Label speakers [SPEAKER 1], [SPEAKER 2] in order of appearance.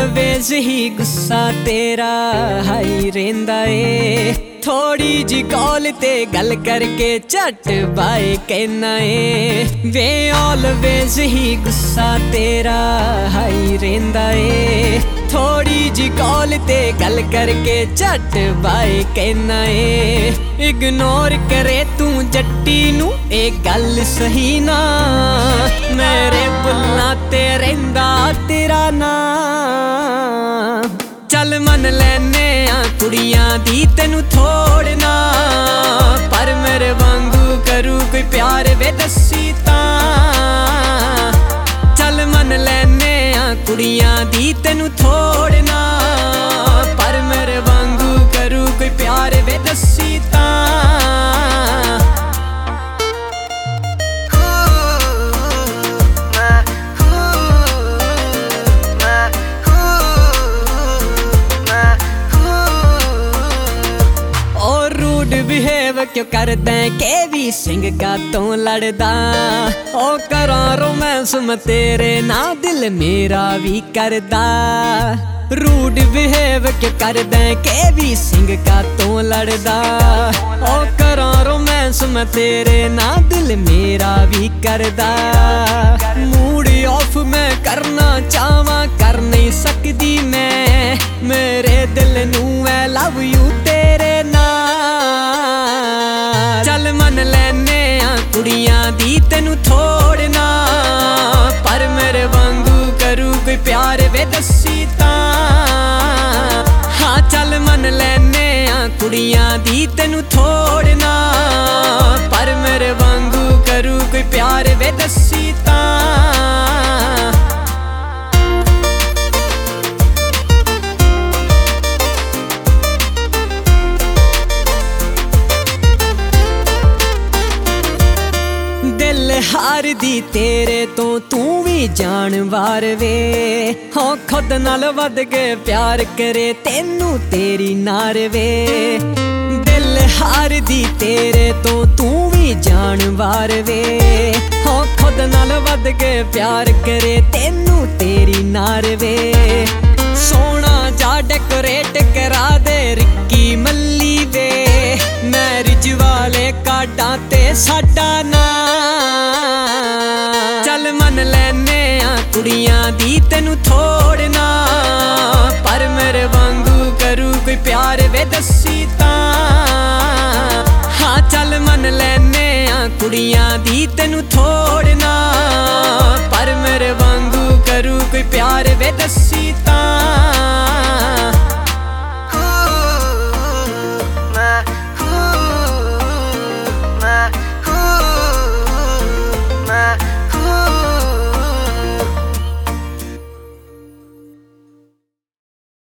[SPEAKER 1] always ही गुस्सा तेरा high रेंदा ए थोड़ी जी कॉल ते गल करके झट बाय कहना ए वे ऑलवेज ही गुस्सा तेरा हाई रेंदा ए थोड़ी जी कॉल ते गल करके झट बाय कहना ए इग्नोर करे तू जट्टी नू ए गल सही ना मेरे बुल्ला ते रहिंदा तेरा ना चल मन लैने आ कुड़ियां दी तेनू थोड़ना पर मेरे वांगू करू कोई प्यार वे दसी तां चल मन लैने आ कुड़ियां दी तेनू थोड़ना पर मेरे वांगू करू कोई प्यार वे दसी तां बिहेव क्यों करदा के भी सिंह का तो लड़दा ओ करा रोमांस मैं तेरे ना दिल मेरा भी करदा रूड बिहेव क्यों करदा के भी सिंह का तो लड़दा ओ करा रोमांस मैं तेरे ना दिल मेरा भी करदा मूड ऑफ मैं करना चाहवा कर नहीं सकदी मैं मेरे दिल नू आई लव यू तेरे ना चल मन लैने आ कुड़ियां दी तेनू थोड़ना पर मेरे वांगू करू कोई प्यार वे दसी तां हाँ चल मन लैने आ कुड़ियां दी तेनू थोड़ना पर मेरे वांगू करू कोई प्यार वे दसी तां हार दी तेरे तो तू भी जानवार वे हो खुद नाल वध के प्यार करे तेनू तेरी नार वे दिल हार दी तेरे तो तू भी जानवार वे हो खुद नाल वध के प्यार करे तेनू तेरी नार वे सोना जा डेकोरेट करा दे रिक्की मल्ली वे मैरिज वाले कार्डां ते साडा ना चल मन लैने आ कुड़ियां दी तेनू थोड़ना पर मेरे वांगू करू कोई प्यार वे दसी तां हाँ चल मन लैने आ कुड़ियां दी तेनू थोड़ना पर मेरे वांगू करू कोई प्यार वे दसी